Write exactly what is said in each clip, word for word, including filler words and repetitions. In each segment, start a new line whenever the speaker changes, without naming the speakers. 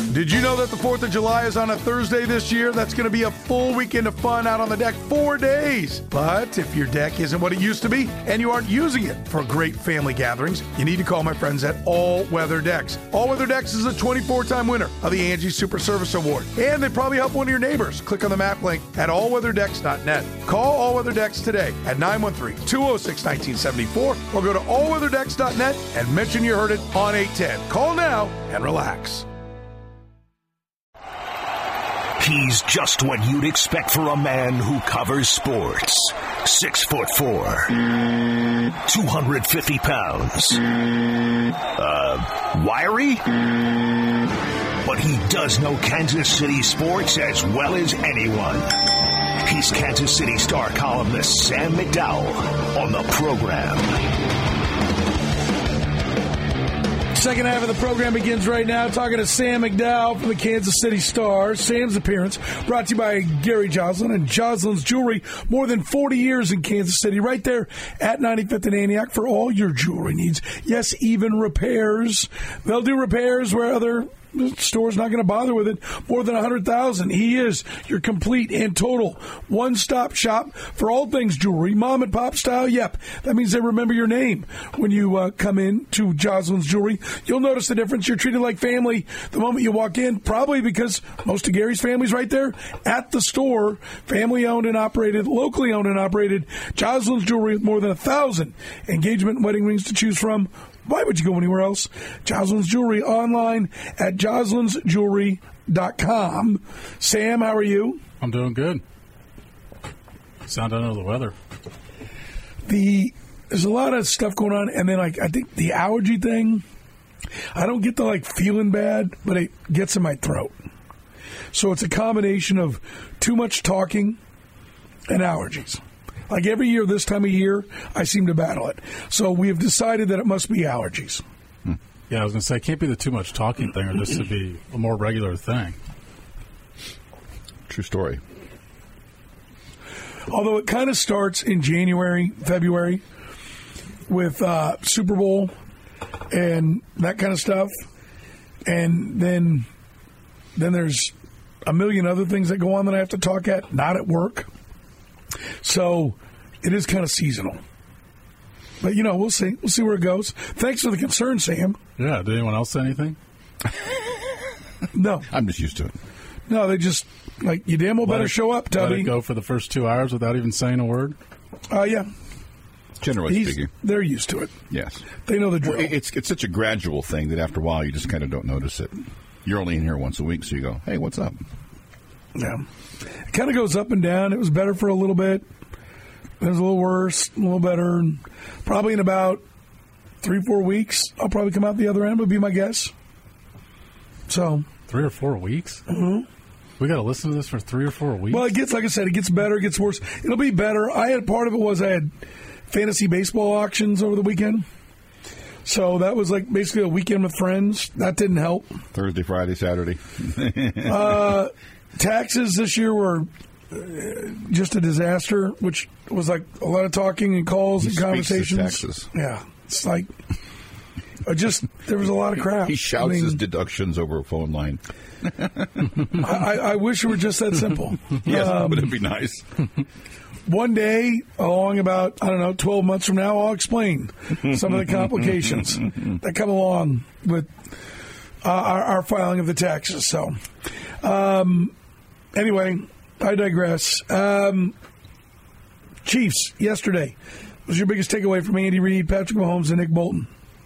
Did you know that the fourth of July is on a Thursday this year? That's going to be a full weekend of fun out on the deck, four days. But if your deck isn't what it used to be and you aren't using it for great family gatherings, you need to call my friends at All Weather Decks. All Weather Decks is a twenty-four time winner of the Angie Super Service Award. And they probably help one of your neighbors. Click on the map link at all weather decks dot net. Call All Weather Decks today at nine one three, two oh six, one nine seven four or go to all weather decks dot net and mention you heard it on eight ten. Call now and relax.
He's just what you'd expect for a man who covers sports. Six foot four. two hundred fifty pounds. Uh, wiry? But he does know Kansas City sports as well as anyone. He's Kansas City Star columnist Sam McDowell on the program.
Second half of the program begins right now. Talking to Sam McDowell from the Kansas City Star. Sam's appearance brought to you by Gary Joslin and Joslin's Jewelry. More than forty years in Kansas City, right there at ninety-fifth and Antioch for all your jewelry needs. Yes, even repairs. They'll do repairs where other store's not going to bother with it. More than one hundred thousand. He is your complete and total one-stop shop for all things jewelry. Mom and pop style, yep. That means they remember your name when you uh, come in to Joslin's Jewelry. You'll notice the difference. You're treated like family the moment you walk in, probably because most of Gary's family's right there at the store. Family-owned and operated, locally owned and operated. Joslin's Jewelry with more than a thousand engagement and wedding rings to choose from. Why would you go anywhere else? Joslin's Jewelry online at joslins jewelry dot com. Sam, how are you?
I'm doing good. Sound under the weather.
The there's a lot of stuff going on, and then like I think the allergy thing. I don't get the like feeling bad, but it gets in my throat. So it's a combination of too much talking and allergies. Like every year, this time of year, I seem to battle it. So we have decided that it must be allergies.
Hmm. Yeah, I was going to say, it can't be the too much talking thing, or this would be a more regular thing.
True story.
Although it kind of starts in January, February, with uh, Super Bowl and that kind of stuff. And then, then there's a million other things that go on that I have to talk at, not at work. So it is kind of seasonal. But, you know, we'll see. We'll see where it goes. Thanks for the concern, Sam.
Yeah. Did anyone else say anything?
No.
I'm just used to it.
No, they just, like, you damn well better
it,
show up, Tubby.
Let it go for the first two hours without even saying a word?
Uh, yeah.
Generally
He's,
speaking.
They're used to it.
Yes.
They know the drill.
Well, it's, it's such a gradual thing that after a while you just kind of don't notice it. You're only in here once a week, so you go, hey, what's up?
Yeah. It kind of goes up and down. It was better for a little bit. It was a little worse, a little better. And probably in about three, four weeks, I'll probably come out the other end, would be my guess. So.
Three or four weeks?
Mm-hmm.
We got to listen to this for three or four weeks?
Well, it gets, like I said, it gets better, it gets worse. It'll be better. I had, part of it was I had fantasy baseball auctions over the weekend. So that was like basically a weekend with friends. That didn't help.
Thursday, Friday, Saturday.
uh, taxes this year were just a disaster, which was like a lot of talking and calls
he
and conversations.
Taxes.
Yeah, it's like uh, just there was a lot of crap.
He shouts I mean, his deductions over a phone line.
I, I wish it were just that simple.
Yes,
um,
would it be nice?
One day, along about, I don't know, twelve months from now, I'll explain some of the complications that come along with uh, our, our filing of the taxes. So, um, anyway, I digress. Um, Chiefs, yesterday. What was your biggest takeaway from Andy Reid, Patrick Mahomes, and Nick Bolton?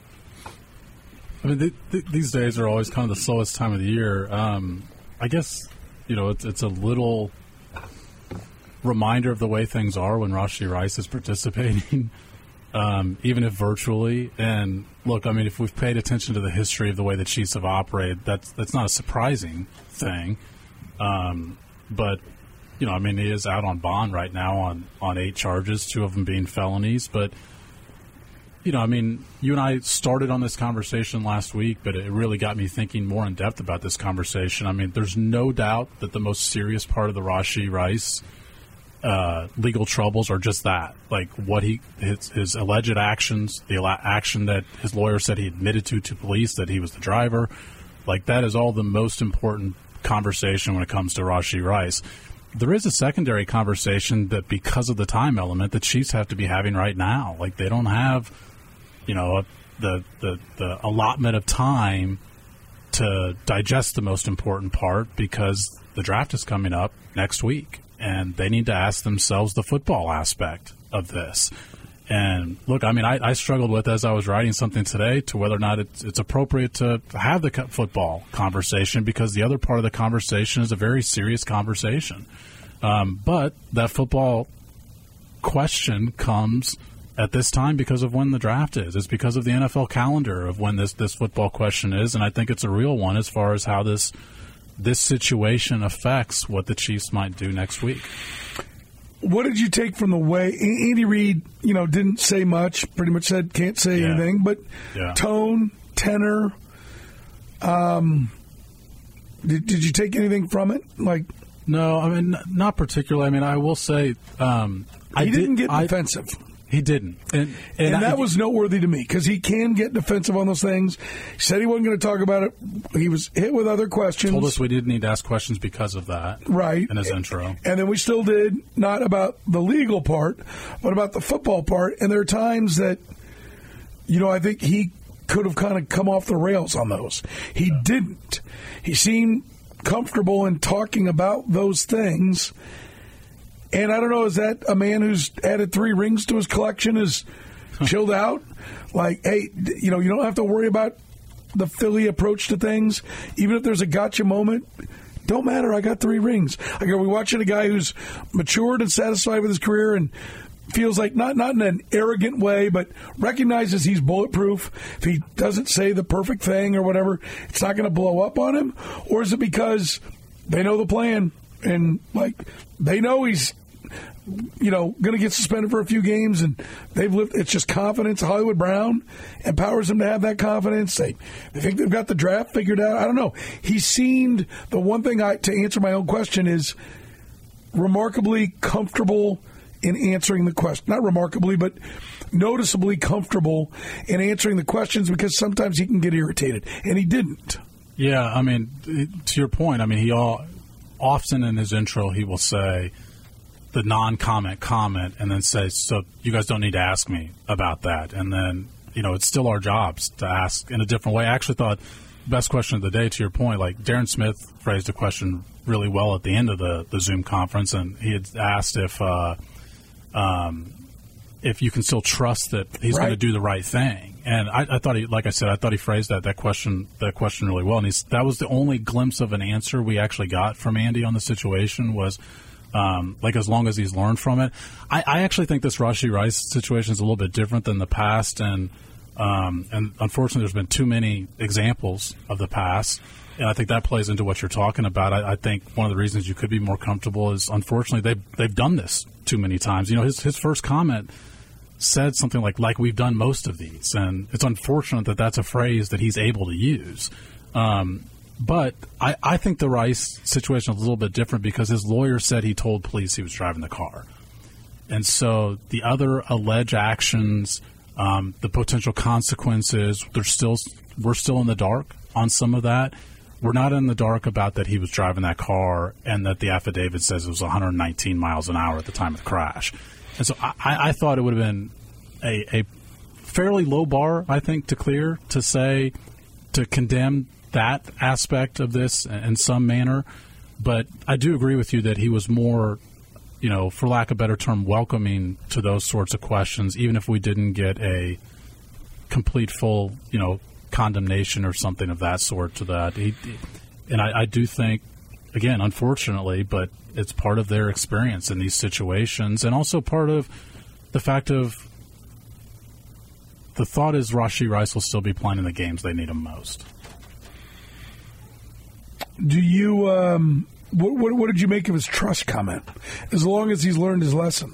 I mean, th- th- these days are always kind of the slowest time of the year. Um, I guess, you know, it's, it's a little reminder of the way things are when Rashee Rice is participating, um, even if virtually. And look, I mean, if we've paid attention to the history of the way the Chiefs have operated, that's that's not a surprising thing. Um, but, you know, I mean, he is out on bond right now on, on eight charges, two of them being felonies. But, you know, I mean, you and I started on this conversation last week, but it really got me thinking more in depth about this conversation. I mean, there's no doubt that the most serious part of the Rashee Rice Uh, legal troubles are just that, like what he his, his alleged actions, the action that his lawyer said he admitted to to police that he was the driver, Like, that is all the most important conversation when it comes to Rashee Rice. There is a secondary conversation that, because of the time element, the Chiefs have to be having right now. Like, they don't have, you know, the the, the allotment of time to digest the most important part, because the draft is coming up next week, and they need to ask themselves the football aspect of this. And look, I mean, I, I struggled with, as I was writing something today, to whether or not it's, it's appropriate to have the football conversation, because the other part of the conversation is a very serious conversation. Um, but that football question comes at this time because of when the draft is. It's because of the N F L calendar of when this, this football question is, and I think it's a real one as far as how this this situation affects what the Chiefs might do next week.
What did you take from the way Andy Reid, you know, didn't say much, pretty much said can't say yeah. anything, but yeah. tone, tenor, um, did, did you take anything from it? Like,
no, I mean, not particularly. I mean, I will say um,
he
I
didn't
did,
get defensive.
I, He didn't. And,
and,
and
that
I,
was noteworthy to me, because he can get defensive on those things. He said he wasn't going to talk about it. He was hit with other questions.
Told us we didn't need to ask questions because of that.
Right.
In his intro.
And then we still did, not about the legal part, but about the football part. And there are times that, you know, I think he could have kind of come off the rails on those. He yeah. didn't. He seemed comfortable in talking about those things. And I don't know, is that a man who's added three rings to his collection, is chilled out? Like, hey, you know, you don't have to worry about the Philly approach to things. Even if there's a gotcha moment, don't matter, I got three rings. Like, are we watching a guy who's matured and satisfied with his career and feels like, not, not in an arrogant way, but recognizes he's bulletproof? If he doesn't say the perfect thing or whatever, it's not going to blow up on him? Or is it because they know the plan and, like, they know he's, you know, going to get suspended for a few games, and they've lived, it's just confidence. Hollywood Brown empowers them to have that confidence. They, they think they've got the draft figured out. I don't know. He seemed, the one thing I, to answer my own question, is remarkably comfortable in answering the question. Not remarkably, but noticeably comfortable in answering the questions, because sometimes he can get irritated, and he didn't.
Yeah, I mean, to your point, I mean, he all, often in his intro he will say the non-comment comment, and then say, so you guys don't need to ask me about that. And then, you know, it's still our jobs to ask in a different way. I actually thought the best question of the day, to your point, like Darren Smith phrased a question really well at the end of the, the Zoom conference, and he had asked if uh, um, if you can still trust that he's right. going to do the right thing. And I, I thought he, like I said, I thought he phrased that that question that question really well. And he's, that was the only glimpse of an answer we actually got from Andy on the situation, was Um, like, as long as he's learned from it. I, I actually think this Rashee Rice situation is a little bit different than the past, and um, and unfortunately there's been too many examples of the past, and I think that plays into what you're talking about. I, I think one of the reasons you could be more comfortable is, unfortunately, they've, they've done this too many times. You know, his, his first comment said something like, like we've done most of these, and it's unfortunate that that's a phrase that he's able to use. Um But I, I think the Rice situation is a little bit different, because his lawyer said he told police he was driving the car. And so the other alleged actions, um, the potential consequences, they're still, we're still in the dark on some of that. We're not in the dark about that he was driving that car and that the affidavit says it was one hundred nineteen miles an hour at the time of the crash. And so I, I thought it would have been a, a fairly low bar, I think, to clear, to say, to condemn that aspect of this in some manner. But I do agree with you that he was more, you know, for lack of a better term, welcoming to those sorts of questions, even if we didn't get a complete, full, you know, condemnation or something of that sort to that. He, and I, I do think, again, unfortunately, but it's part of their experience in these situations, and also part of the fact of the thought is Rashee Rice will still be playing in the games they need him most.
Do you, um, what, what, what did you make of his trust comment? As long as he's learned his lesson.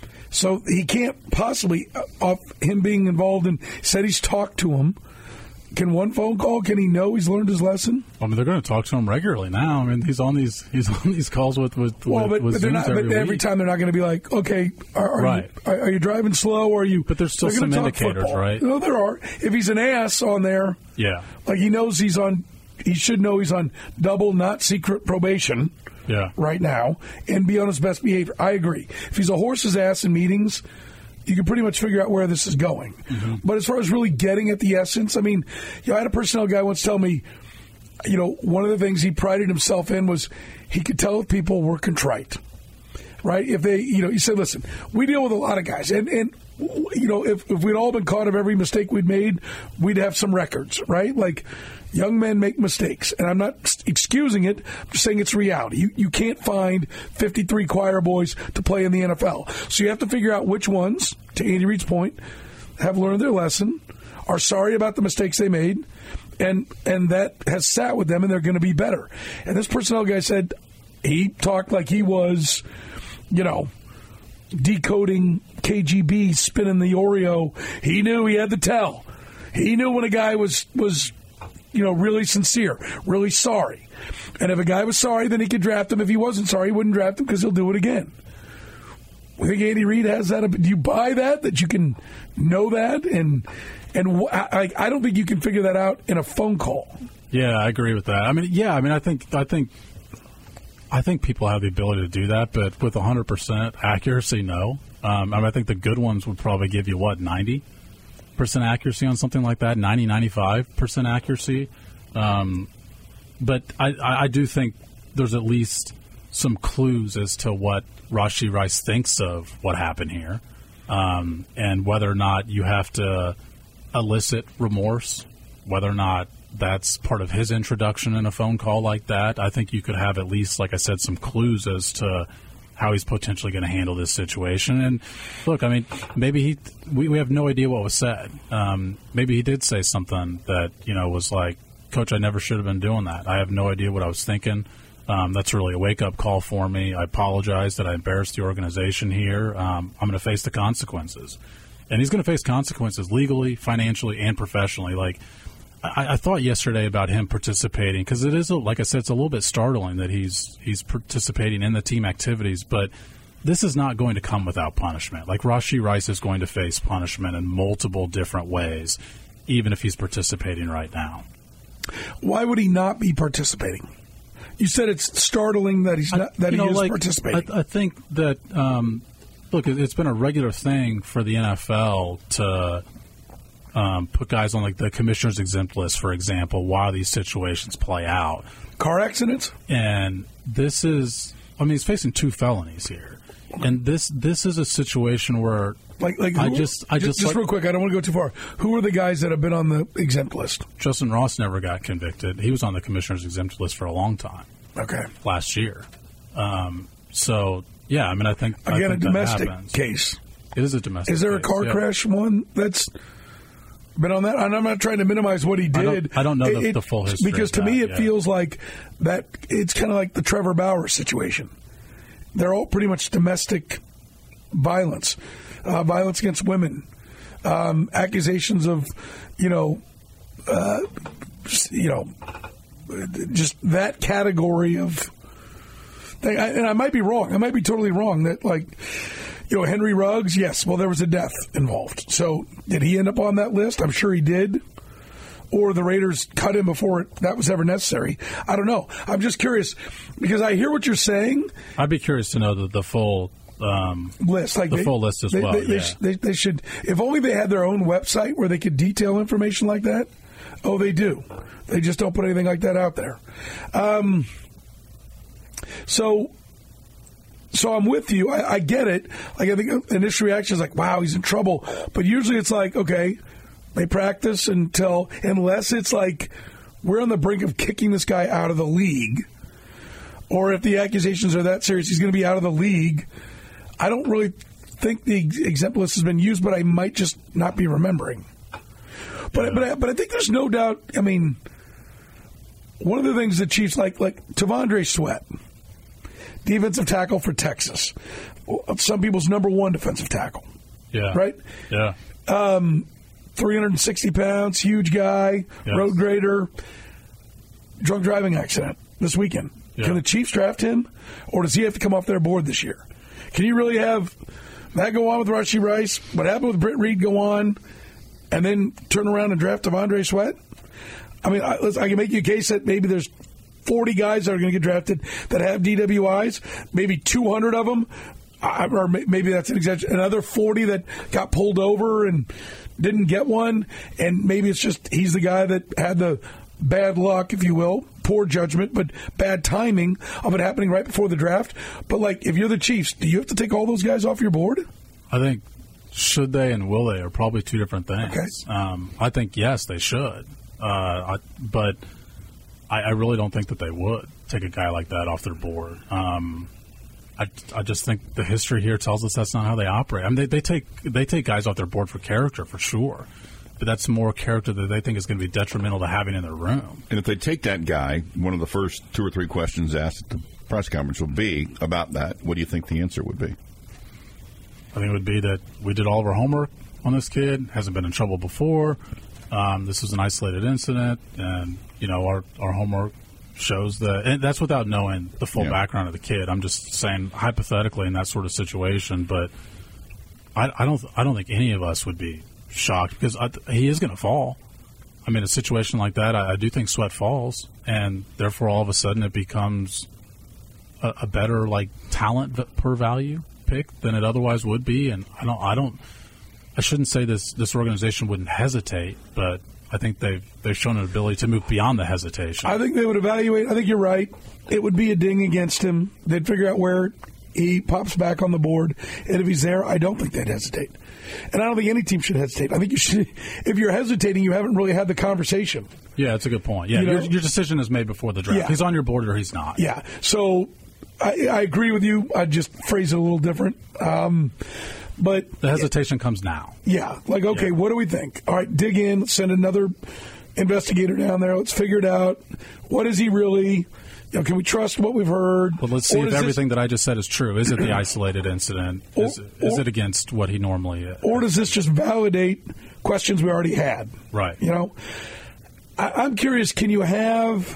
So he can't possibly, off him being involved in, said he's talked to him. can one phone call, can he know he's learned his lesson?
I mean, they're going to talk to him regularly now. I mean, he's on these he's on these calls with with,
well,
with,
but,
with
but they're
Zooms
not.
every,
But every
week.
time they're not going to be like, okay, are, are
Right.
you are, are you driving slow? Or are you?
But there's still
they're gonna
some
talk
indicators,
football.
right?
No, there are. If he's an ass on there,
Yeah,
like he knows he's on, he should know he's on double, not secret probation.
yeah.
Right now, and be on his best behavior. I agree. If he's a horse's ass in meetings, you can pretty much figure out where this is going. Mm-hmm. But as far as really getting at the essence, I mean, you know, I had a personnel guy once tell me, you know, one of the things he prided himself in was he could tell if people were contrite. Right? If they, you know, he said, listen, we deal with a lot of guys, and, and you know, if, if we'd all been caught of every mistake we'd made, we'd have some records, right? Like, young men make mistakes, and I'm not excusing it. I'm just saying it's reality. You, you can't find fifty-three choir boys to play in the N F L. So you have to figure out which ones, to Andy Reid's point, have learned their lesson, are sorry about the mistakes they made, and and that has sat with them, and they're going to be better. And this personnel guy said he talked like he was, you know, decoding K G B, spinning the Oreo. He knew he had to tell. He knew when a guy was was, you know, really sincere, really sorry. And if a guy was sorry, then he could draft him. If he wasn't sorry, he wouldn't draft him because he'll do it again. I think Andy Reid has that. Do you buy that, that you can know that? And and I, I don't think you can figure that out in a phone call.
Yeah, I agree with that. I mean, yeah, I mean, I think I think I think people have the ability to do that, but with one hundred percent accuracy, no. Um, I mean, I think the good ones would probably give you, what, ninety percent accuracy on something like that, ninety, ninety-five percent accuracy. Um, but I, I do think there's at least some clues as to what Rashee Rice thinks of what happened here, um, and whether or not you have to elicit remorse, whether or not that's part of his introduction in a phone call like that. I think you could have at least, like I said, some clues as to how he's potentially going to handle this situation. And look, I mean, maybe he, we, we have no idea what was said. Um, maybe he did say something that, you know, was like, Coach, I never should have been doing that. I have no idea what I was thinking. Um, that's really a wake-up call for me. I apologize that I embarrassed the organization here. Um, I'm going to face the consequences. And he's going to face consequences legally, financially, and professionally. Like, I, I thought yesterday about him participating, because it is, a, like I said, it's a little bit startling that he's he's participating in the team activities, but this is not going to come without punishment. Like, Rashee Rice is going to face punishment in multiple different ways, even if he's participating right now.
Why would he not be participating? You said it's startling that he's not, that
you
he
know,
is
like,
participating.
I, I think that, um, look, it's been a regular thing for the N F L to um, put guys on like the commissioner's exempt list, for example, while these situations play out.
Car accidents?
And this is, I mean, he's facing two felonies here. And this this is a situation where
like like
I
who,
just I just
just, just
like,
real quick, I don't want to go too far. Who are the guys that have been on the exempt list?
Justin Ross never got convicted. He was on the commissioner's exempt list for a long time.
Okay.
Last year. Um, so yeah, I mean, I think
again
I think
a domestic
that happens.
case.
It is a domestic.
Is there
case,
a car
yeah.
crash one that's been on that? And I'm not trying to minimize what he did.
I don't, I don't know the,
it,
the full history
because to
of that,
me it
yeah.
feels like that it's kind of like the Trevor Bauer situation. They're all pretty much domestic violence, uh, violence against women, um, accusations of, you know, uh, you know, just that category of thing. I, and I might be wrong. I might be totally wrong. That, like, you know, Henry Ruggs, yes, well, there was a death involved. So did he end up on that list? I'm sure he did. Or the Raiders cut him before it, that was ever necessary. I don't know. I'm just curious because I hear what you're saying.
I'd be curious to know the, the full um,
list, like
the
they,
full list as
they,
well.
They, they,
yeah.
sh- they, they should, if only they had their own website where they could detail information like that. Oh, they do. They just don't put anything like that out there. Um, so, so I'm with you. I, I get it. Like, I think the initial reaction is like, "Wow, he's in trouble." But usually, it's like, okay, they practice until, unless it's like we're on the brink of kicking this guy out of the league, or if the accusations are that serious, he's going to be out of the league. I don't really think the exempt list has been used, but I might just not be remembering. But
yeah.
but I, but I think there's no doubt. I mean, one of the things the Chiefs like, like Tavondre Sweat, defensive tackle for Texas, some people's number one defensive tackle.
Yeah.
Right.
Yeah.
Um, three hundred sixty pounds, huge guy,
yes. road
grader, drunk driving accident this weekend. Yeah. Can the Chiefs draft him, or does he have to come off their board this year? Can you really have that go on with Rashee Rice? What happened with Britt Reed go on, and then turn around and draft Devondre Sweat? I mean, I, I can make you a case that maybe there's forty guys that are going to get drafted that have D W Is, maybe two hundred of them, or maybe that's an exaggeration, another forty that got pulled over and didn't get one, and maybe it's just he's the guy that had the bad luck, if you will, poor judgment, but bad timing of it happening right before the draft. But, like, if you're the Chiefs, do you have to take all those guys off your board?
I think should they and will they are probably two different things.
Okay.
Um, I think, yes, they should. Uh, I, but I, I really don't think that they would take a guy like that off their board. Um, I, I just think the history here tells us that's not how they operate. I mean, they, they take they take guys off their board for character, for sure. But that's more character that they think is going to be detrimental to having in their room.
And if they take that guy, one of the first two or three questions asked at the press conference will be about that. What do you think the answer would be?
I think it would be that we did all of our homework on this kid, hasn't been in trouble before. Um, this was an isolated incident, and, you know, our, our homework shows that, and that's without knowing the full yeah. background of the kid. I'm just saying hypothetically in that sort of situation, but I, I don't I don't think any of us would be shocked because I, he is going to fall. I mean, a situation like that, I, I do think Sweat falls, and therefore all of a sudden it becomes a, a better like talent per value pick than it otherwise would be. And I don't, I don't, I shouldn't say this this organization wouldn't hesitate, but I think they've they've shown an ability to move beyond the hesitation.
I think they would evaluate. I think you're right. It would be a ding against him. They'd figure out where he pops back on the board, and if he's there, I don't think they'd hesitate. And I don't think any team should hesitate. I think you should. If you're hesitating, you haven't really had the conversation.
Yeah, that's a good point. Yeah, you know, your, your decision is made before the draft.
Yeah.
He's on your board or he's not.
Yeah. So I, I agree with you. I just phrase it a little different. Um, but
the hesitation comes now.
Yeah. Like, okay, yeah. What do we think? All right, dig in. Let's send another investigator down there. Let's figure it out. What is he really? You know, can we trust what we've heard?
Well, let's see if everything this, that I just said is true. Is it the isolated incident? Or, is, is or, it against what he normally is?
Or does this just validate questions we already had?
Right.
You know, I, I'm curious, can you have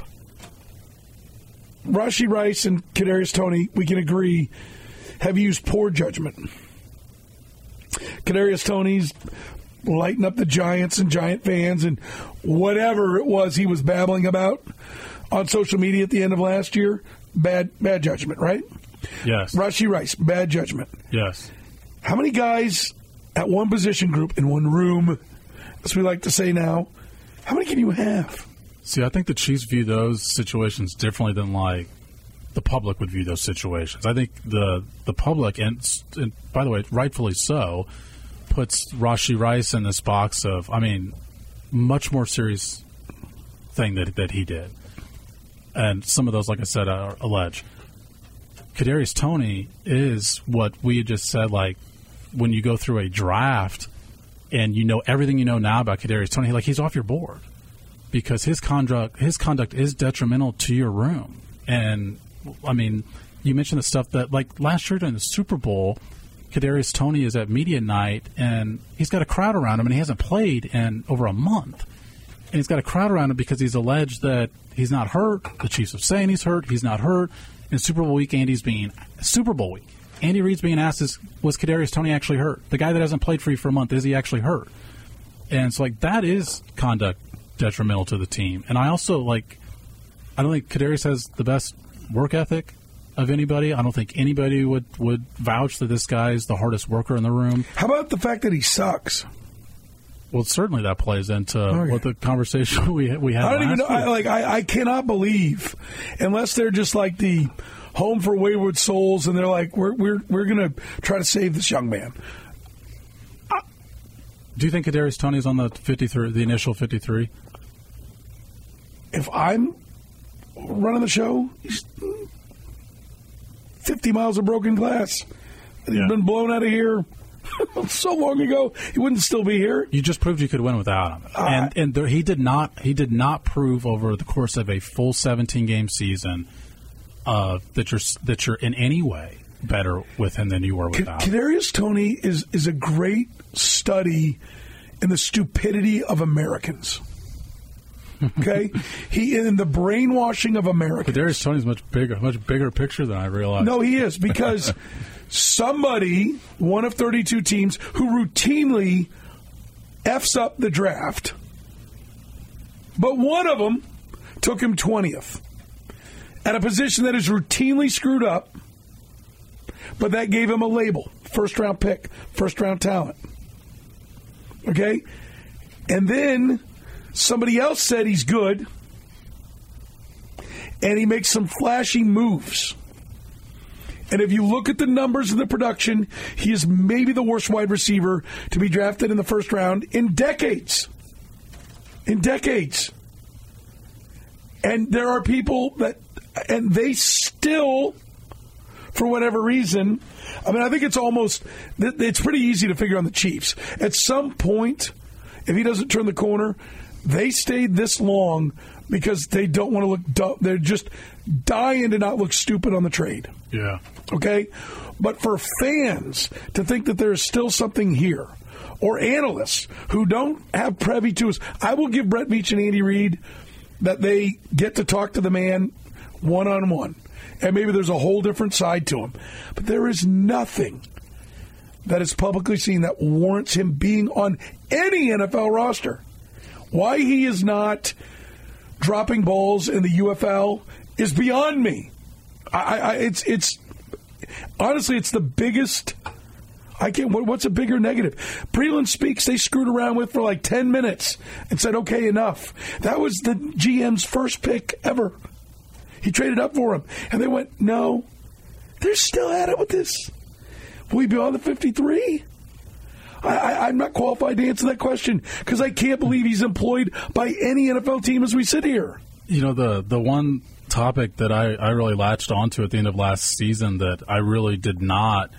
Rashee Rice and Kadarius Toney, we can agree, have used poor judgment. Kadarius Toney's lighting up the Giants and Giant fans and whatever it was he was babbling about on social media at the end of last year, bad bad judgment, right?
Yes.
Rashee Rice, bad judgment.
Yes.
How many guys at one position group in one room, as we like to say now, how many can you have?
See, I think the Chiefs view those situations differently than, like, the public would view those situations. I think the the public, and, and by the way, rightfully so, puts Rashee Rice in this box of, I mean, much more serious thing that that he did. And some of those, like I said, are alleged. Kadarius Toney is what we just said, like, when you go through a draft and you know everything you know now about Kadarius Toney, like, he's off your board because his conduct, his conduct is detrimental to your room. And, I mean, you mentioned the stuff that, like, last year during the Super Bowl, Kadarius Toney is at media night, and he's got a crowd around him, and he hasn't played in over a month. And he's got a crowd around him because he's alleged that he's not hurt. The Chiefs are saying he's hurt. He's not hurt. In Super Bowl week, Andy's being Super Bowl week. Andy Reid's being asked, is, was Kadarius Toney actually hurt? The guy that hasn't played for you for a month, is he actually hurt? And it's like, that is conduct detrimental to the team. And I also, like, I don't think Kadarius has the best work ethic of anybody. I don't think anybody would, would vouch that this guy is the hardest worker in the room.
How about the fact that he sucks?
Well, certainly that plays into okay. what the conversation we we had.
I don't
last
even know. I,
week.
like I, I cannot believe, unless they're just like the Home for Wayward Souls, and they're like, we're we're we're gonna try to save this young man.
I, Do you think Kadarius Toney is on the fifty-three, the initial fifty-three?
If I'm running the show, he's fifty miles of broken glass. He's yeah. been blown out of here so long ago, he wouldn't still be here.
You just proved you could win without him, uh, and and there, he did not. He did not prove over the course of a full seventeen game season uh, that you're that you're in any way better with him than you were without him.
Kadarius Toney is is a great study in the stupidity of Americans. Okay? He in the brainwashing of Americans.
Kadarius Toney's much bigger, much bigger picture than I realized.
No, he is, because somebody, one of thirty-two teams, who routinely F's up the draft, but one of them took him twentieth at a position that is routinely screwed up, but that gave him a label, first-round pick, first-round talent. Okay? And then somebody else said he's good, and he makes some flashy moves. And if you look at the numbers of the production, he is maybe the worst wide receiver to be drafted in the first round in decades. In decades. And there are people that, and they still, for whatever reason, I mean, I think it's almost, it's pretty easy to figure on the Chiefs. At some point, if he doesn't turn the corner, they stayed this long because they don't want to look dumb. They're just dying to not look stupid on the trade.
Yeah.
Okay? But for fans to think that there is still something here, or analysts who don't have privy to us, I will give Brett Veach and Andy Reid that they get to talk to the man one-on-one. And maybe there's a whole different side to him. But there is nothing that is publicly seen that warrants him being on any N F L roster. Why he is not dropping balls in the U F L is beyond me. I, I, it's it's honestly, it's the biggest. I can't. What, what's a bigger negative? Breeland Speaks, they screwed around with for like ten minutes and said, "Okay, enough." That was the G M's first pick ever. He traded up for him, and they went, "No, they're still at it with this. Will he be on the fifty-three?" I, I, I'm not qualified to answer that question because I can't believe he's employed by any N F L team as we sit here.
You know, the the one topic that I, I really latched onto at the end of last season that I really did not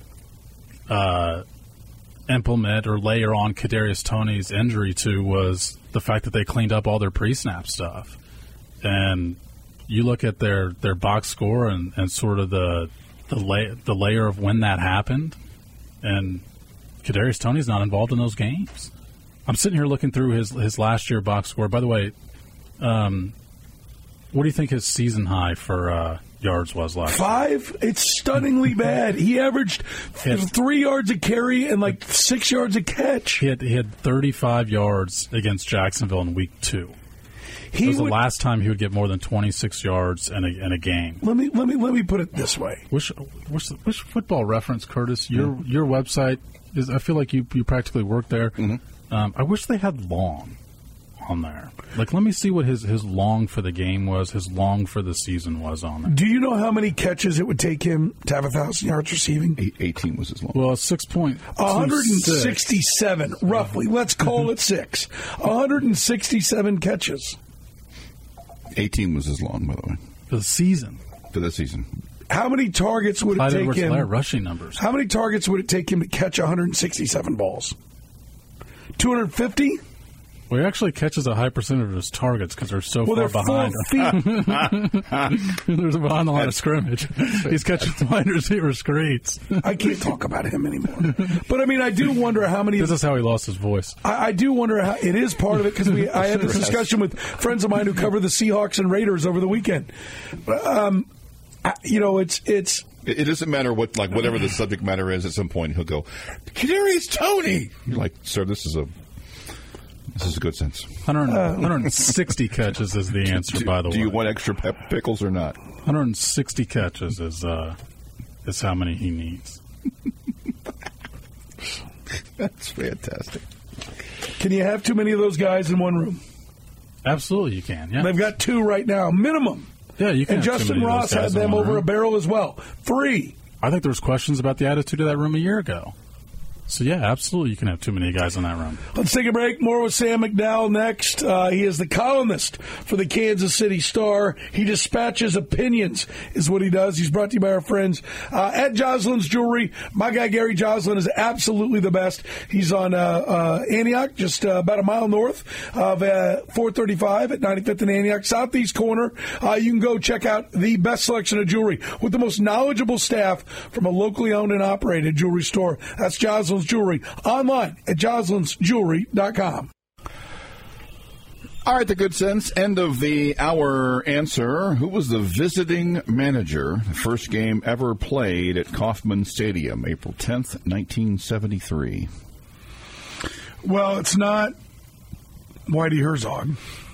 uh, implement or layer on Kadarius Toney's injury to was the fact that they cleaned up all their pre-snap stuff. And you look at their, their box score and, and sort of the the, la- the layer of when that happened, and Kadarius Toney's not involved in those games. I'm sitting here looking through his his last year box score. By the way, um, what do you think his season high for uh, yards was last
Five?
year?
It's stunningly bad. He averaged
had,
three yards a carry and like six yards a catch.
He had, he had thirty-five yards against Jacksonville in week two.
He
it was
would,
the last time he would get more than twenty-six yards in a, in a game.
Let me let me let me put it this way.
Which which, which football reference, Curtis? Your mm-hmm. your website is. I feel like you you practically work there. Mm-hmm. Um, I wish they had long on there. Like, let me see what his his long for the game was. His long for the season was on there.
Do you know how many catches it would take him to have a thousand yards receiving?
Eight, Eighteen was his long.
Well, six point
one hundred sixty-seven, roughly. Let's call it six. one hundred sixty-seven catches.
Eighteen was his long, by the way,
for the season.
For the season.
How many targets would
Clyde
it take
Edwards-Helaire
him?
Rushing numbers.
How many targets would it take him to catch one hundred sixty-seven balls? two hundred fifty?
Well, he actually catches a high percentage of his targets because they're so
well,
far
they're
behind. There's behind the line of scrimmage. He's catching wide receiver screens.
I can't talk about him anymore. But I mean, I do wonder how many.
This is how he lost his voice.
I, I do wonder how it is part of it because we. I had this discussion with friends of mine who cover the Seahawks and Raiders over the weekend. Um, I, you know, it's it's.
It, it doesn't matter what, like, whatever the subject matter is. At some point, he'll go, "Kadarius Toney." You're like, "Sir, this is a." This is a good sense.
one hundred, uh, one hundred sixty catches is the answer,
do,
by the
do
way.
Do you want extra pep pickles or not?
one hundred sixty catches is uh, is how many he needs.
That's fantastic.
Can you have too many of those guys in one room?
Absolutely, you can. Yeah,
they've got two right now, minimum.
Yeah, you can.
And
have
Justin Ross had them over
room.
a barrel as well. Three.
I think there was questions about the attitude of that room a year ago. So, yeah, absolutely, you can have too many guys in that room.
Let's take a break. More with Sam McDowell next. Uh, he is the columnist for the Kansas City Star. He dispatches opinions, is what he does. He's brought to you by our friends uh, at Joslin's Jewelry. My guy, Gary Joslin, is absolutely the best. He's on uh, uh, Antioch, just uh, about a mile north of uh, four thirty-five at ninety-fifth and Antioch, southeast corner. Uh, you can go check out the best selection of jewelry with the most knowledgeable staff from a locally owned and operated jewelry store. That's Joslin's Joslyn's Jewelry. Online at joslins jewelry dot com.
All right, the good sense. End of the hour answer. Who was the visiting manager? The first game ever played at Kauffman Stadium, April tenth, nineteen seventy-three.
Well, it's not Whitey Herzog.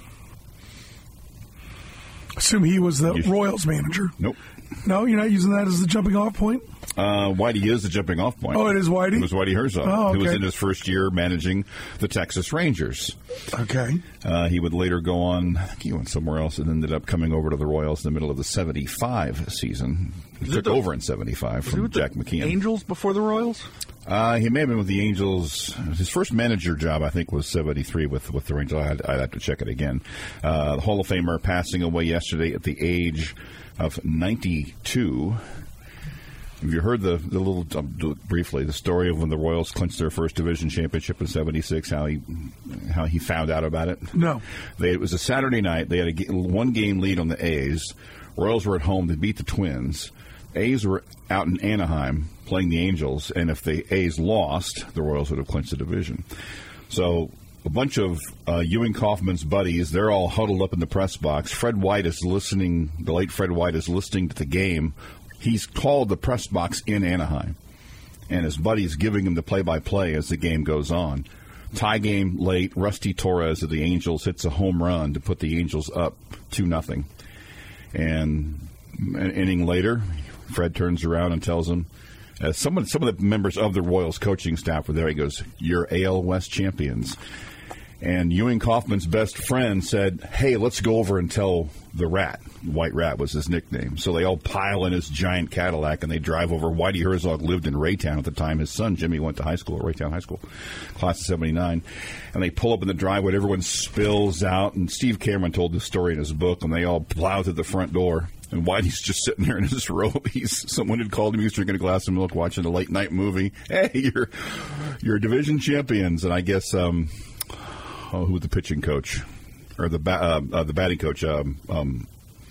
Assume he was the Royals manager.
Nope.
No, you're not using that as the jumping off point?
Uh, Whitey is the jumping off point.
Oh, it is Whitey?
It was Whitey Herzog,
oh, okay.
who was in his first year managing the Texas Rangers.
Okay.
Uh, he would later go on, I think he went somewhere else and ended up coming over to the Royals in the middle of the seventy-five season. He
Was
took
the,
over in seventy-five from Jack McKeon.
Angels before the Royals?
Uh, he may have been with the Angels. His first manager job, I think, was seventy-three with, with the Rangers. I'd, I'd have to check it again. Uh, the Hall of Famer passing away yesterday at the age of ninety-two. Have you heard the, the little, I'll do it briefly, the story of when the Royals clinched their first division championship in seventy-six, how he how he found out about it?
No.
They, it was a Saturday night. They had a one game lead on the A's. Royals were at home. They beat the Twins. A's were out in Anaheim playing the Angels, and if the A's lost, the Royals would have clinched the division. So a bunch of uh, Ewing Kauffman's buddies, they're all huddled up in the press box. Fred White is listening, the late Fred White is listening to the game. He's called the press box in Anaheim, and his buddy's giving him the play-by-play as the game goes on. Tie game late, Rusty Torres of the Angels hits a home run to put the Angels up two nothing. And an inning later, Fred turns around and tells him, uh, someone, some of the members of the Royals coaching staff were there. He goes, "You're A L West champions." And Ewing Kauffman's best friend said, "Hey, let's go over and tell the Rat." White Rat was his nickname. So they all pile in his giant Cadillac, and they drive over. Whitey Herzog lived in Raytown at the time. His son, Jimmy, went to high school, Raytown High School, class of seventy-nine. And they pull up in the driveway. Everyone spills out. And Steve Cameron told this story in his book, and they all plow to the front door. And Whitey's just sitting there in his robe. He's, someone had called him. He was drinking a glass of milk, watching a late-night movie. Hey, you're, you're division champions. And I guess... Um, Oh, who was the pitching coach or the ba- uh, uh, the batting coach? Um, um,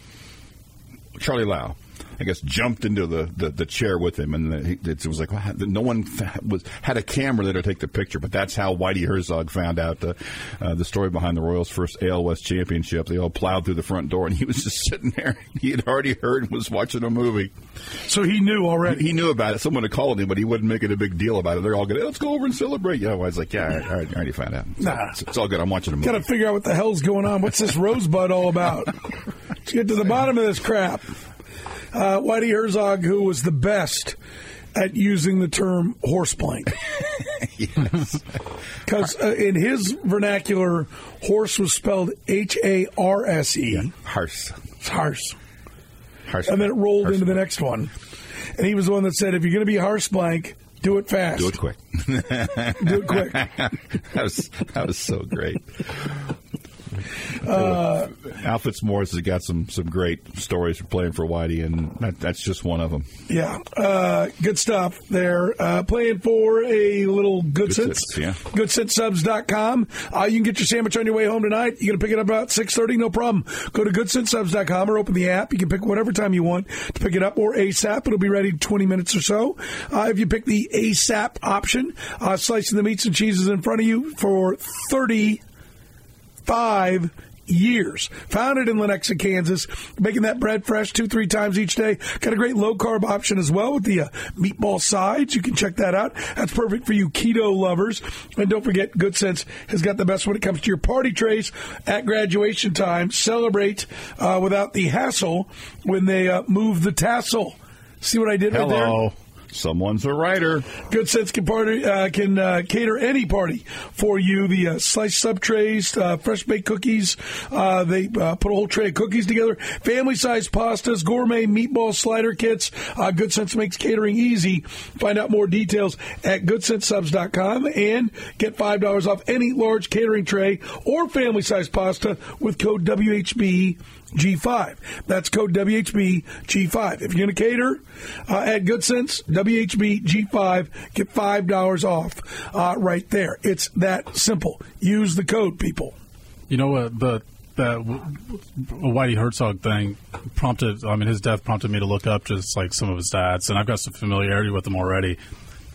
Charlie Lau, I guess, jumped into the, the, the chair with him, and the, it was like well, no one was had a camera there to take the picture. But that's how Whitey Herzog found out the uh, the story behind the Royals' first A L West championship. They all plowed through the front door, and he was just sitting there. He had already heard and was watching a movie,
so he knew already.
He, he knew about it. Someone had called him, but he wouldn't make it a big deal about it. They're all going, hey, let's go over and celebrate. Yeah, I was like, yeah, I already, I already found out. So
nah,
it's, it's all good. I'm watching a movie.
Got to figure out what the hell's going on. What's this Rosebud all about? Let's get to the bottom of this crap. Uh, Whitey Herzog, who was the best at using the term horseblank.
Yes.
Because uh, in his vernacular, horse was spelled H A R S E.
Yeah. Harse.
It's harse.
Harse.
And then it rolled
Harse
into the
blank.
next one. And he was the one that said, if you're going to be horseblank, do it fast.
Do it quick.
Do it quick.
that was that was so great.
Uh,
Al Fitzmaurice has got some, some great stories for playing for Whitey, and that, that's just one of them.
Yeah, uh, good stuff there. Uh, playing for a little good,
Good
sense.
sense, yeah.
good sense subs dot com. Uh, you can get your sandwich on your way home tonight. You're going to pick it up about six thirty, no problem. Go to good sense subs dot com or open the app. You can pick whatever time you want to pick it up, or ASAP. It'll be ready in twenty minutes or so. Uh, if you pick the ASAP option, uh, slicing the meats and cheeses in front of you for thirty-five years. Founded in Lenexa, Kansas, making that bread fresh two, three times each day. Got a great low-carb option as well with the uh, meatball sides. You can check that out. That's perfect for you keto lovers. And don't forget, Good Sense has got the best when it comes to your party trays at graduation time. Celebrate uh, without the hassle when they uh, move the tassel. See what I did right there?
Hello. Someone's a writer.
Good Sense can, party, uh, can uh, cater any party for you. The uh, sliced sub trays, uh, fresh baked cookies. Uh, they uh, put a whole tray of cookies together. Family sized pastas, gourmet meatball slider kits. Uh, Good Sense makes catering easy. Find out more details at good sense subs dot com and get five dollars off any large catering tray or family sized pasta with code W H B G five. That's code W H B G five. If you're going to cater uh, at Good Sense, W H B G five, get five dollars off uh, right there. It's that simple. Use the code, people.
You know what? The that Whitey Herzog thing prompted, I mean, his death prompted me to look up just like some of his stats, and I've got some familiarity with him already.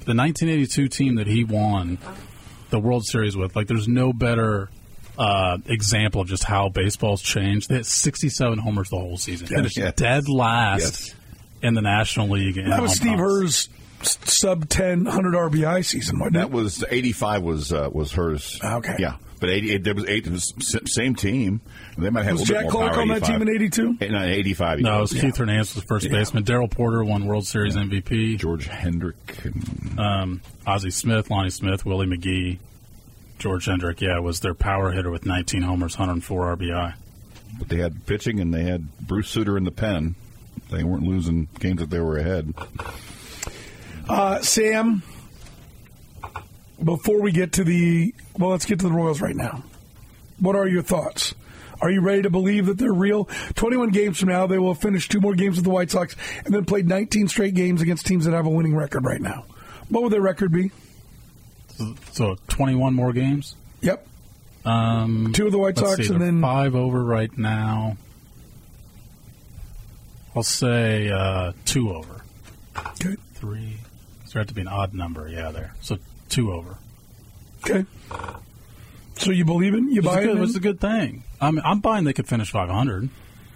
the nineteen eighty-two team that he won the World Series with, like, there's no better uh, example of just how baseball's changed. They had sixty-seven homers the whole season.
Yes,
Finished
yes.
dead last
Yes.
in the National League. in
That was
home
Steve
runs.
Herr's sub ten hundred R B I season, wasn't
That
it?
was eighty-five was uh, was hers.
Okay.
Yeah, but eighty there was eight. It was s- same team. They might have
Was
a
Jack
little bit more
Clark
power,
on that team in eighty-two?
Eh, No, eighty-five. he
No, it
was.
was Keith Hernandez was first baseman. Darryl Porter won World Series M V P.
George Hendrick. And,
Um, Ozzie Smith, Lonnie Smith, Willie McGee, George Hendrick, yeah, was their power hitter with nineteen homers, one hundred four R B I.
but they had pitching, and they had Bruce Sutter in the pen. They weren't losing games that they were ahead.
Uh, Sam, before we get to the well, let's get to the Royals right now. What are your thoughts? Are you ready to believe that they're real? twenty-one games from now, they will have finished two more games with the White Sox and then played nineteen straight games against teams that have a winning record right now. What would their record be?
So twenty-one more games.
Yep.
Um,
Two of the White
let's
Sox
see,
and
they're
then
five over right now. I'll say uh, two over.
Okay.
Three. So there had to be an odd number, yeah, there. So two over.
Okay. So you believe it? You
It was,
buy
a good,
it?
it was a good thing. I'm, I'm buying they could finish five hundred.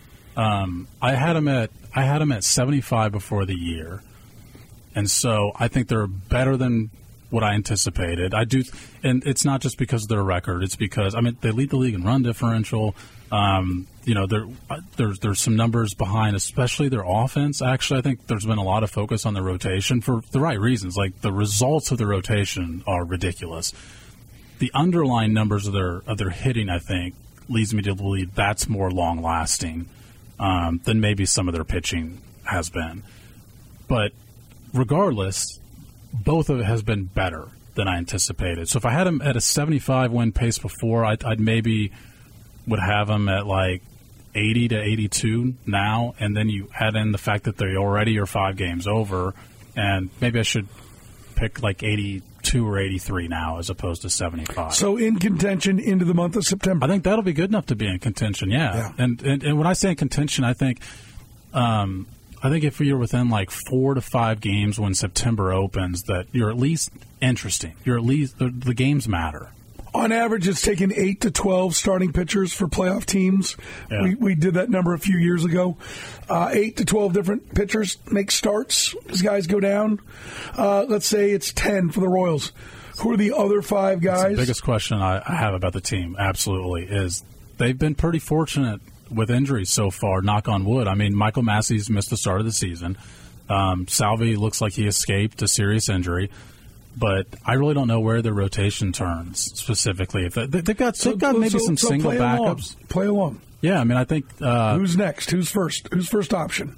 Um, I had them at I had them at seventy-five before the year, and so I think they're better than what I anticipated. I do, and it's not just because of their record. It's because I mean they lead the league in run differential. Um, you know, there there's there's some numbers behind, especially their offense. Actually, I think there's been a lot of focus on the rotation for the right reasons. Like the results of the rotation are ridiculous. The underlying numbers of their of their hitting, I think, leads me to believe that's more long lasting um, than maybe some of their pitching has been. But regardless, both of it has been better than I anticipated. So if I had them at a seventy-five win pace before, I'd, I'd maybe would have them at like eighty to eighty-two now, and then you add in the fact that they already are five games over, and maybe I should pick like eighty-two or eighty-three now as opposed to seventy-five.
So in contention into the month of September.
I think that'll be good enough to be in contention, yeah.
Yeah.
And, and and when I say in contention, I think um, I think if you're within like four to five games when September opens, that you're at least interesting. You're at least the, the games matter.
On average, it's taken eight to twelve starting pitchers for playoff teams.
Yeah.
We, we did that number a few years ago. Uh, eight to twelve different pitchers make starts as guys go down. Uh, let's say it's ten for the Royals. Who are the other five
That's
guys?
the biggest question I, I have about the team, absolutely, is they've been pretty fortunate with injuries so far, knock on wood. I mean, Michael Massey's missed the start of the season. Um, Salvi looks like he escaped a serious injury. But I really don't know where their rotation turns specifically. If they, they've got,
So-
they've got maybe
so-
some
so
single
play along.
backups.
Play along.
Yeah, I mean, I think uh,
Who's next? Who's first? Who's first option?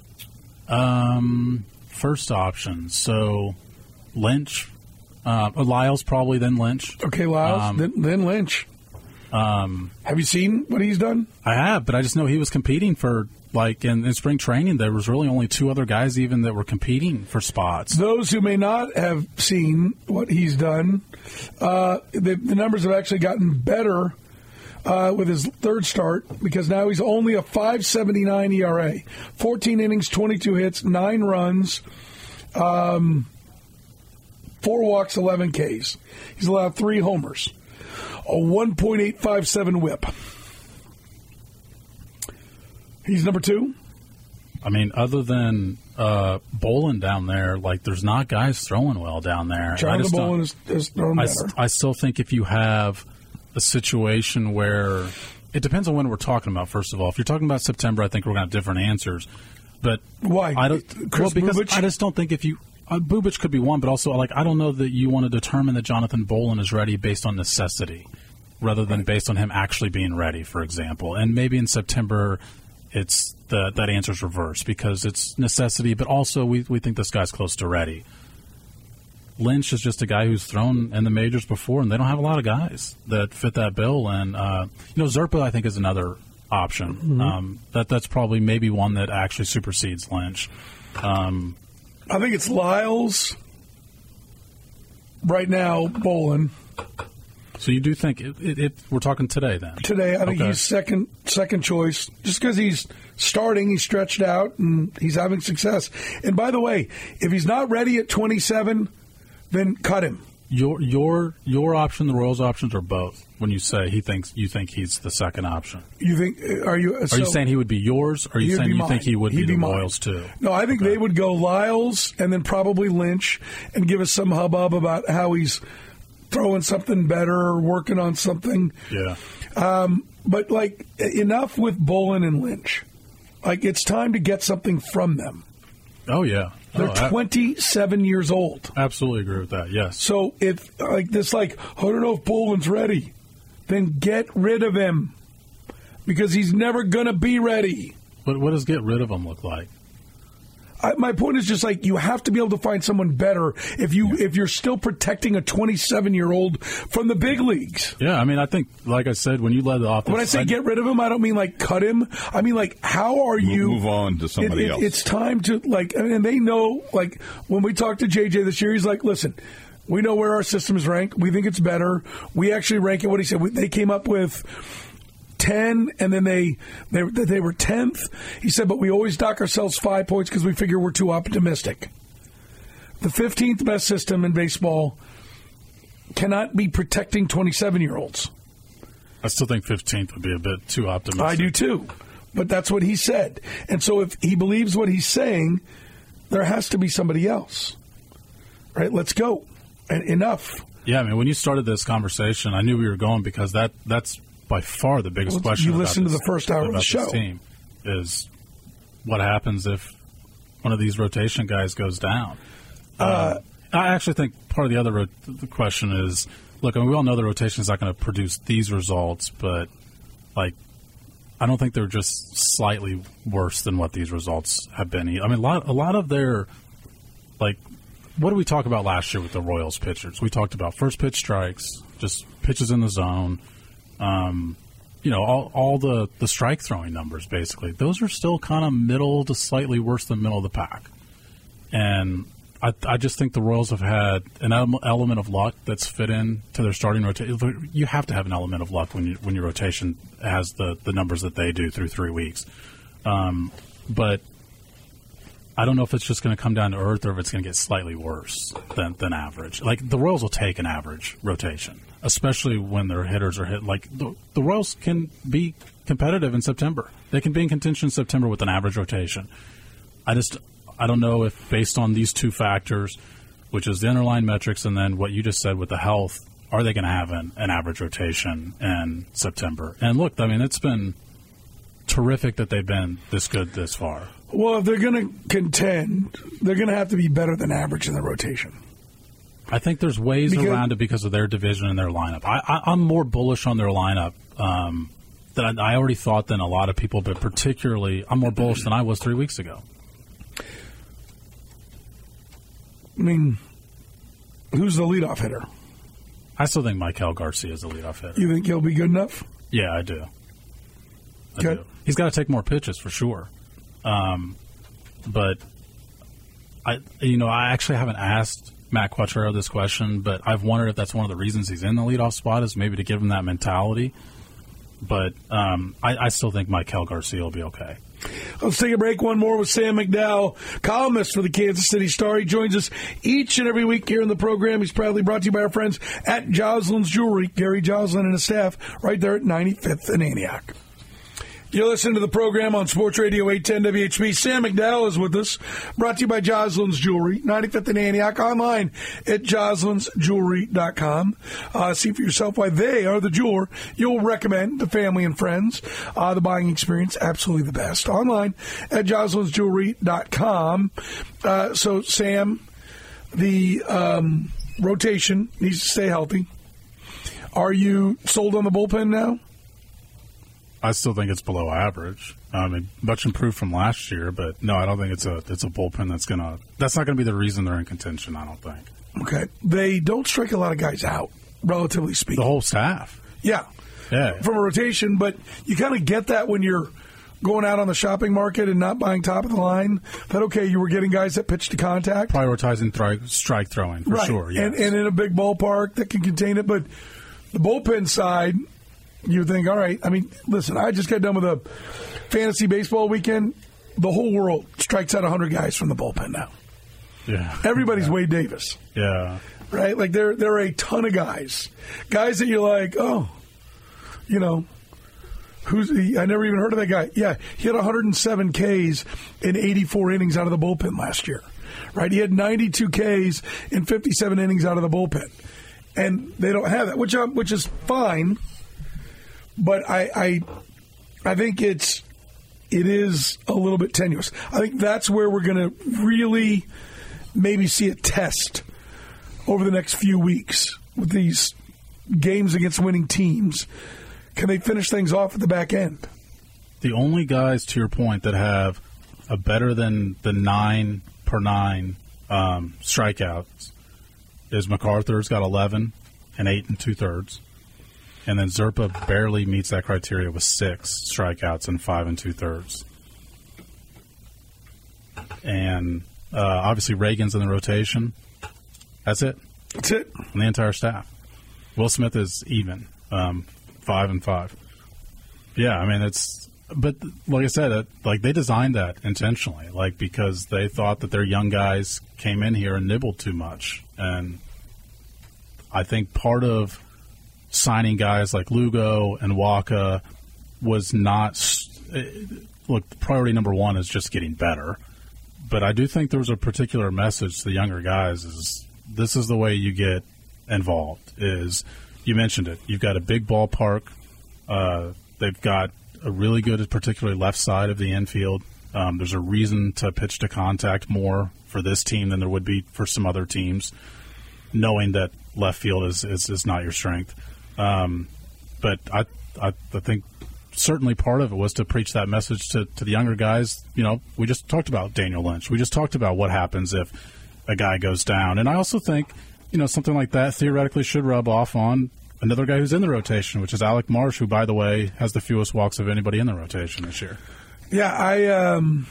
um, first option. So Lynch, uh, Lyles probably, then Lynch.
Okay, Lyles,
Um,
then, then Lynch.
Um,
Have you seen what he's done?
I have, but I just know he was competing for, like, in, in spring training, there was really only two other guys even that were competing for spots.
Those who may not have seen what he's done, uh, the, the numbers have actually gotten better uh, with his third start because now he's only a five seventy-nine E R A, fourteen innings, twenty-two hits, nine runs, um, four walks, eleven Ks. He's allowed three homers, a one point eight five seven whip. He's number two.
I mean, other than uh, Bolin down there, like, there's not guys throwing well down there. I
Jonathan
just don't-
Bolin is, is thrown
I,
better.
I still think if you have a situation where it depends on when we're talking about. First of all, if you're talking about September, I think we're going to have different answers. But
Why?
I don't.
Chris
well, because
Bubich?
I just don't think if you uh, Bubich could be one, but also like I don't know that you want to determine that Jonathan Bolin is ready based on necessity, rather than based on him actually being ready. For example, and maybe in September, it's the that answer's reversed because it's necessity, but also we we think this guy's close to ready. Lynch is just a guy who's thrown in the majors before, and they don't have a lot of guys that fit that bill. And uh, you know, Zerpa, I think, is another option.
Mm-hmm.
Um, that that's probably maybe one that actually supersedes Lynch. Um,
I think it's Lyles. Right now, Bolin.
so you do think if, if we're talking today, then
Today, I think
Okay.
he's second second choice just because he's starting, he's stretched out, and he's having success. And by the way, if he's not ready at twenty-seven, then cut him.
Your your your option, the Royals' options are both. When you say he thinks you think he's the second option,
you think are you? So
are you saying he would be yours? Or are you saying you mine. think he would
He'd
be,
be
the
mine.
Royals too?
No, I think
okay.
they would go Lyles and then probably Lynch and give us some hubbub about how he's throwing something better or working on something.
Yeah.
Um, but like enough with Bolin and Lynch. Like it's time to get something from them.
Oh yeah.
They're
oh,
twenty-seven years old.
Absolutely agree with that, yes.
So if, like, this, like, I don't know if Bolin's ready, then get rid of him because he's never going to be ready.
But what does get rid of him look like?
I, my point is just, like, you have to be able to find someone better if, you, if you're still protecting a twenty-seven-year-old from the big leagues.
Yeah, I mean, I think, like I said, when you led the offense...
When I say I, get rid of him, I don't mean, like, cut him. I mean, like, how are you...
Move on to somebody
it, it,
else.
It's time to, like, and they know, like, when we talked to J J this year, he's like, listen, we know where our system is ranked. We think it's better. We actually rank it, what he said, we, they came up with... ten, and then they they they were tenth. He said, but we always dock ourselves five points because we figure we're too optimistic. The fifteenth best system in baseball cannot be protecting twenty-seven-year-olds.
I still think fifteenth would be a bit too optimistic.
I do too, but that's what he said. And so if he believes what he's saying, there has to be somebody else. Right? Let's go. And enough.
Yeah, I mean, when you started this conversation, I knew we were going because that that's by far the biggest
well,
question.
You listened to
this,
the first hour of the show.
This team is what happens if one of these rotation guys goes down. Uh, um, I actually think part of the other ro- the question is, look, I mean, we all know the rotation is not going to produce these results, but like, I don't think they're just slightly worse than what these results have been. I mean, a lot, a lot of their, like, what did we talk about last year with the Royals pitchers? We talked about first pitch strikes, just pitches in the zone. Um, you know, all, all the, the strike throwing numbers, basically, those are still kind of middle to slightly worse than middle of the pack. And I, I just think the Royals have had an element of luck that's fit in to their starting rotation. You have to have an element of luck when you, when your rotation has the, the numbers that they do through three weeks. Um, but I don't know if it's just going to come down to earth or if it's going to get slightly worse than, than average. Like, the Royals will take an average rotation, especially when their hitters are hit. Like, the, the Royals can be competitive in September. They can be in contention in September with an average rotation. I just, I don't know if based on these two factors, which is the underlying metrics and then what you just said with the health, are they going to have an, an average rotation in September? And look, I mean, it's been terrific that they've been this good this far.
Well, if they're going to contend, they're going to have to be better than average in the rotation.
I think there's ways because, around it because of their division and their lineup. I, I, I'm more bullish on their lineup um, than I, I already thought than a lot of people, but particularly I'm more bullish than I was three weeks ago.
I mean, who's the leadoff hitter?
I still think Maikel Garcia is the leadoff hitter.
You think he'll be good enough?
Yeah, I do. I
okay.
do. He's got to take more pitches for sure. Um, but I, you know, I actually haven't asked Matt Quatraro this question, but I've wondered if that's one of the reasons he's in the leadoff spot is maybe to give him that mentality. But um, I, I still think Maikel Garcia will be okay.
Let's take a break. One more with Sam McDowell, columnist for the Kansas City Star. He joins us each and every week here in the program. He's proudly brought to you by our friends at Joslin's Jewelry. Gary Joslin and his staff right there at ninety-fifth and Antioch. You're listening to the program on Sports Radio eight ten W H B. Sam McDowell is with us. Brought to you by Joslin's Jewelry, ninety-fifth and Antioch. Online at joslins jewelry dot com. Uh, see for yourself why they are the jeweler you'll recommend to family and friends. Uh, the buying experience, absolutely the best. Online at joslins jewelry dot com. Uh, so, Sam, the um, rotation needs to stay healthy. Are you sold on the bullpen now?
I still think it's below average. I mean, much improved from last year, but no, I don't think it's a it's a bullpen that's gonna. That's not going to be the reason they're in contention. I don't think.
Okay, they don't strike a lot of guys out, relatively speaking.
The whole staff.
Yeah,
yeah,
from a rotation, but you kind of get that when you're going out on the shopping market and not buying top of the line. That okay, you were getting guys that pitch to contact,
prioritizing thri- strike throwing for
right.
sure. Yes.
and, and in a big ballpark that can contain it, but the bullpen side. You think, all right, I mean, listen, I just got done with a fantasy baseball weekend. The whole world strikes out one hundred guys from the bullpen now.
Yeah.
Everybody's
yeah.
Wade Davis.
Yeah.
right? Like there, there are a ton of guys, guys that you're like, oh, you know, who's he? I never even heard of that guy. Yeah, he had one hundred seven Ks in eighty-four innings out of the bullpen last year, right? He had ninety-two Ks in fifty-seven innings out of the bullpen, and they don't have that, which I'm, which is fine. But I, I, I think it's it is a little bit tenuous. I think that's where we're going to really maybe see a test over the next few weeks with these games against winning teams. Can they finish things off at the back end?
The only guys, to your point, that have a better than the nine per nine um, strikeouts is MacArthur's got eleven and eight and two thirds. And then Zerpa barely meets that criteria with six strikeouts and five and two thirds. And uh, obviously Reagan's in the rotation. That's it.
That's it.
And the entire staff. Will Smith is even, um, five and five. Yeah, I mean it's. But like I said, it, like they designed that intentionally, like because they thought that their young guys came in here and nibbled too much, and I think part of signing guys like Lugo and Waka was not look. Priority number one is just getting better, but I do think there was a particular message to the younger guys: is this is the way you get involved. Is you mentioned it? You've got a big ballpark. Uh, they've got a really good, particularly left side of the infield. Um, there's a reason to pitch to contact more for this team than there would be for some other teams, knowing that left field is is, is not your strength. Um, but I, I I think certainly part of it was to preach that message to, to the younger guys. You know, we just talked about Daniel Lynch. We just talked about what happens if a guy goes down. And I also think, you know, something like that theoretically should rub off on another guy who's in the rotation, which is Alec Marsh, who, by the way, has the fewest walks of anybody in the rotation this year.
Yeah, I um,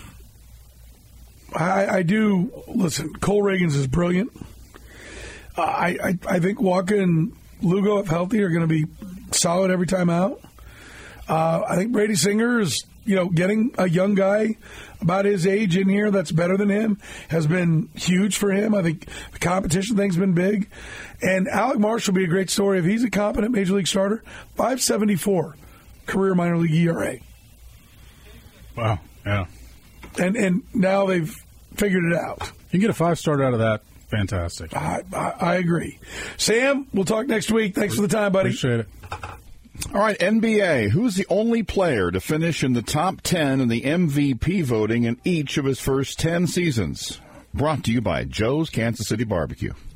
I, I do. Listen, Cole Reagans is brilliant. Uh, I, I I think Walker and Lugo, if healthy, are going to be solid every time out. Uh, I think Brady Singer is, you know, getting a young guy about his age in here that's better than him has been huge for him. I think the competition thing's been big. And Alec Marsh will be a great story if he's a competent Major League starter. five seventy-four career minor league E R A.
Wow, yeah.
And and now they've figured it out.
You can get a five-starter out of that. Fantastic.
I, I, I agree. Sam, we'll talk next week. Thanks for the time, buddy.
Appreciate it.
All right, N B A. Who's the only player to finish in the top ten in the M V P voting in each of his first ten seasons? Brought to you by Joe's Kansas City Barbecue.